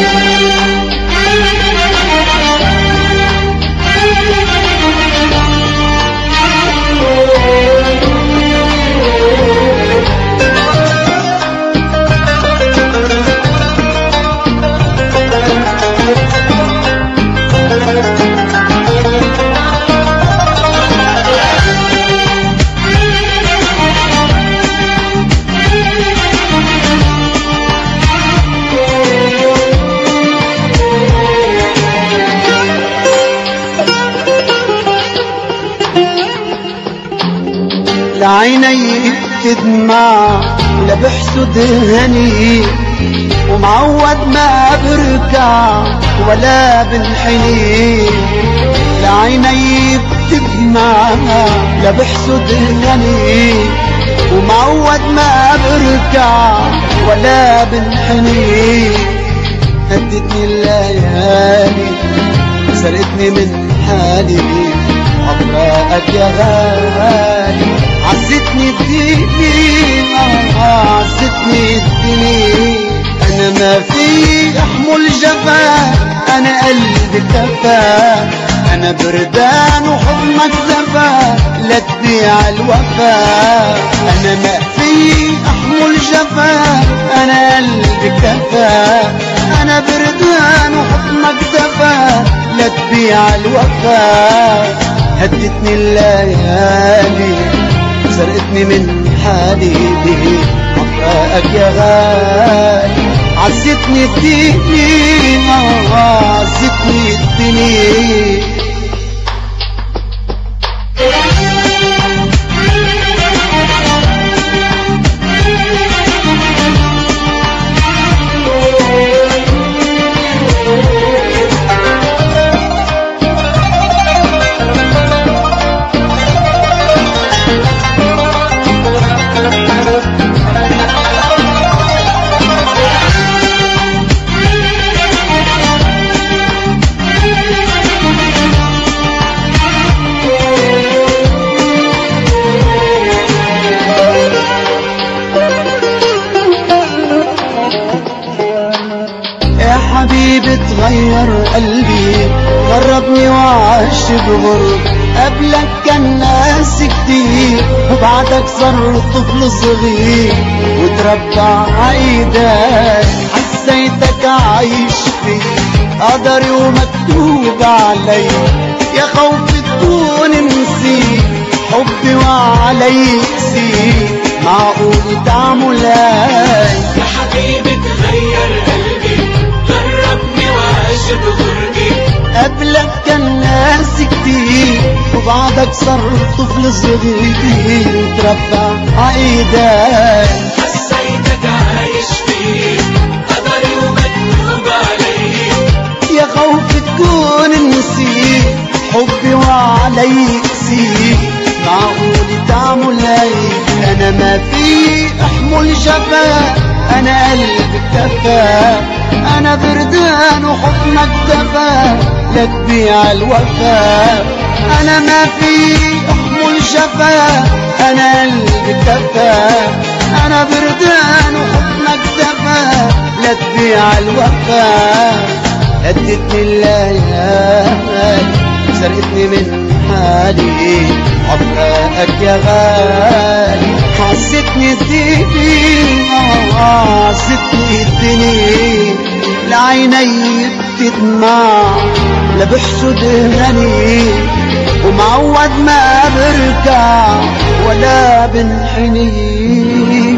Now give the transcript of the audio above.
لعيني بتدمع ولا بحسد هني، ومعود ما بركع ولا بنحني. لعيني بتدمع ولا بحسد هني، ومعود ما بركع ولا بنحني. هدتني الليالي سرقتني من حالي، عطراءك يا غالي عزتني الدنيا، عزتني الدنيا. انا ما في احمل جفا، انا قلبي كفا، انا بردان وحضنك زفا، لا تبيع الوفا. انا ما في احمل جفا، انا قلبي كفا، انا بردان وحضنك زفا، لا تبيع الوفا. هدتني الليالي سرقتني من حالي، عطراءك يا غالي عزتني الدنيا، عزتني الدنيا. حبيبي تغير قلبي، غربني وعاش بغرب. قبلك كان ناس كتير، وبعدك صار طفل صغير، وتربى عايدك حسيتك عايش فيه. قدري ومكتوب علي، يا خوف تكون نسيت حبي وعلي قسيت. معقول تعمل هاي يا حبيبي تغير قلبي، غربني وعاش بغربي. قبلك كان ناس كتير، وبعدك صار طفل صغير، وتربى عايدك حسيتك عايش فيه. قدري ومكتوب علي، يا خوف تكون نسيت حبي وعلي قسيت. معقول تعمل هاي؟ انا ما في احمل جفا، انا قلبي كفا، انا بردان وحضنك دفا، لا تبيع الوفا. انا ما في احمل جفا، انا قلبي كفا، انا بردان وحضنك دفا، لا تبيع الوفا. هدتني الليالي سرقتني من حالي، عطراءك يا غالي عزتني الدنيا، عزتني الدنيا. لعيني بتدمع لا بحسد هني، ومعود ما بركع ولا بنحني.